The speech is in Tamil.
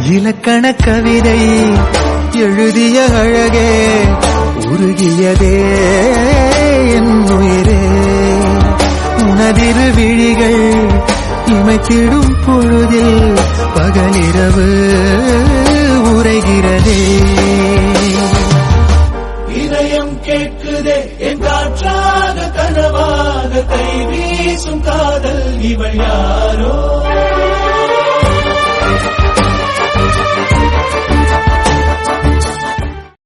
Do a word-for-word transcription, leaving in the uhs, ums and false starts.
இலக்கண கவிதை எழுதிய அழகே உருகியதே என் உயிரே உனதிரு விழிகள் இமைத்திடும் பொழுதில் பகலிரவு உரைகிறதே இதயம் கேட்குதே என் காற்றாக கனவாக கை வீசும் காதல் இவள் யார்